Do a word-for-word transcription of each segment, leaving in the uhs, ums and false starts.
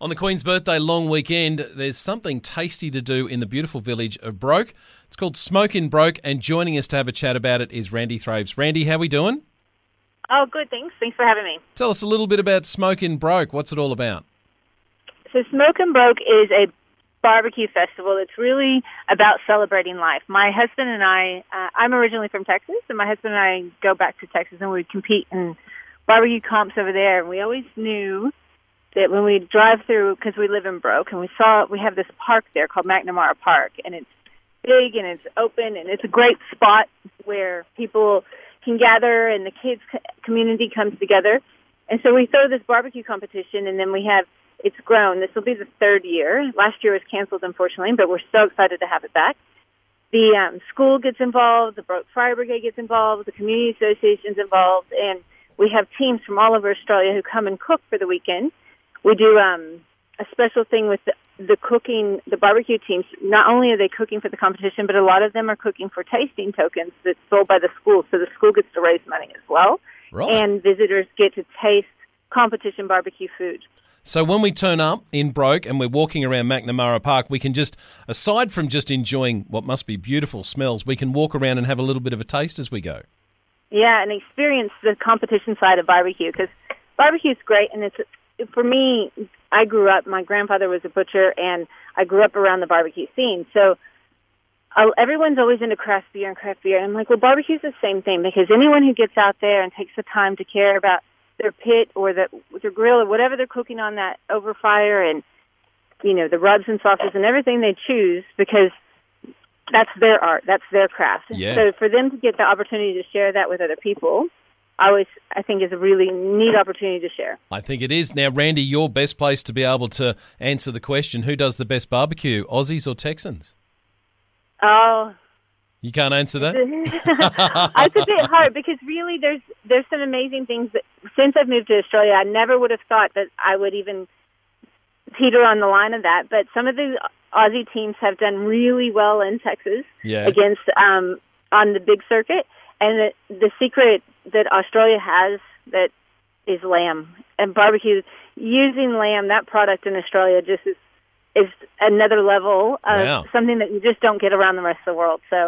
On the Queen's Birthday long weekend, there's something tasty to do in the beautiful village of Broke. It's called Smoke in Broke, and joining us to have a chat about it is Randy Thraves. Randy, how are we doing? Oh, good, thanks. Thanks for having me. Tell us a little bit about Smoke in Broke. What's it all about? So Smoke in Broke is a barbecue festival. It's really about celebrating life. My husband and I, uh, I'm originally from Texas, and my husband and I go back to Texas, and we compete in barbecue comps over there. And we always knew that when we drive through, because we live in Broke, and we saw we have this park there called McNamara Park, and it's big and it's open, and it's a great spot where people can gather and the kids community comes together. And so we throw this barbecue competition, and then we have, it's grown. This will be the third year. Last year was canceled, unfortunately, but we're so excited to have it back. The um, school gets involved, the Broke Fire Brigade gets involved, the community association's involved, and we have teams from all over Australia who come and cook for the weekend. We do um, a special thing with the, the cooking, the barbecue teams. Not only are they cooking for the competition, but a lot of them are cooking for tasting tokens that's sold by the school. So the school gets to raise money as well. Right. And visitors get to taste competition barbecue food. So when we turn up in Broke and we're walking around McNamara Park, we can just, aside from just enjoying what must be beautiful smells, we can walk around and have a little bit of a taste as we go. Yeah, and experience the competition side of barbecue, because barbecue is great, and it's for me, I grew up, my grandfather was a butcher, and I grew up around the barbecue scene. So uh, everyone's always into craft beer and craft beer. And I'm like, well, barbecue's the same thing, because anyone who gets out there and takes the time to care about their pit or the, their grill or whatever they're cooking on that over fire, and, you know, the rubs and sauces and everything they choose, because that's their art, that's their craft. Yeah. So for them to get the opportunity to share that with other people, I always, I think, is a really neat opportunity to share. I think it is. Now, Randy, your best place to be able to answer the question, who does the best barbecue, Aussies or Texans? Oh. You can't answer that? It's a bit hard, because really there's there's some amazing things that, since I've moved to Australia, I never would have thought that I would even teeter on the line of that. But some of the Aussie teams have done really well in Texas yeah. against um, on the big circuit. And the, the secret that Australia has that is lamb and barbecue. Using lamb, that product in Australia just is is another level of wow. something that you just don't get around the rest of the world. So,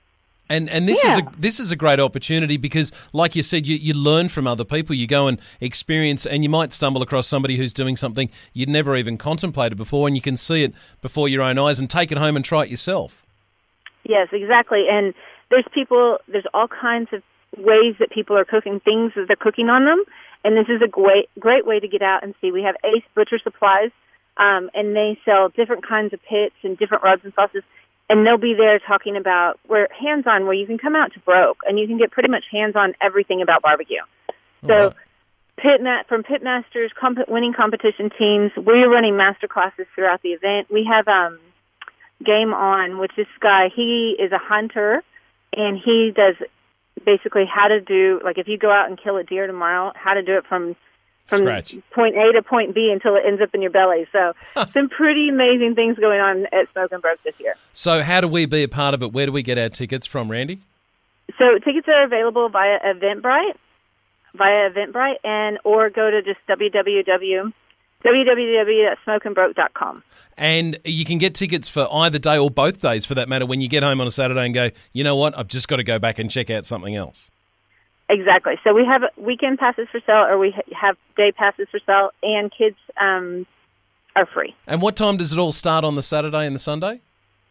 and and this yeah. is a this is a great opportunity, because, like you said, you, you learn from other people. You go and experience, and you might stumble across somebody who's doing something you'd never even contemplated before, and you can see it before your own eyes and take it home and try it yourself. Yes, exactly. And there's people, there's all kinds of ways that people are cooking things that they're cooking on them, and this is a great great way to get out and see. We have Ace Butcher Supplies, um, and they sell different kinds of pits and different rubs and sauces, and they'll be there talking about, we're hands-on, where you can come out to Broke, and you can get pretty much hands-on everything about barbecue. So right. pit ma- from pitmasters, comp- winning competition teams, we're running master classes throughout the event. We have um, Game On, which this guy, he is a hunter, and he does basically how to do, like if you go out and kill a deer tomorrow, how to do it from from Scratch. point A to point B until it ends up in your belly. So some pretty amazing things going on at Smoke and Broke this year. So how do we be a part of it? Where do we get our tickets from, Randy? So tickets are available via Eventbrite, via Eventbrite, and or go to just w w w w w w dot smoke and broke dot com. And you can get tickets for either day or both days, for that matter, when you get home on a Saturday and go, you know what, I've just got to go back and check out something else. Exactly. So we have weekend passes for sale, or we have day passes for sale, and kids um, are free. And what time does it all start on the Saturday and the Sunday?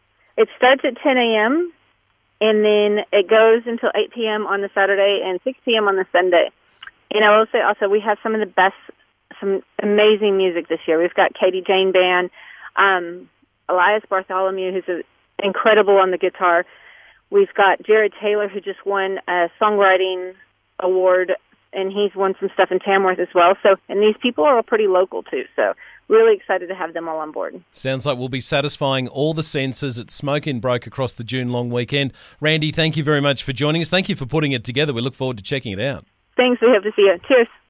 It starts at ten a.m., and then it goes until eight p.m. on the Saturday and six p.m. on the Sunday. And I will say also, we have some of the best, some amazing music this year. We've got Katie Jane Band, um, Elias Bartholomew, who's a, incredible on the guitar. We've got Jared Taylor, who just won a songwriting award, and he's won some stuff in Tamworth as well. So, and these people are all pretty local too. So, really excited to have them all on board. Sounds like we'll be satisfying all the senses at Smoke in Broke across the June long weekend. Randy, thank you very much for joining us. Thank you for putting it together. We look forward to checking it out. Thanks. We hope to see you. Cheers.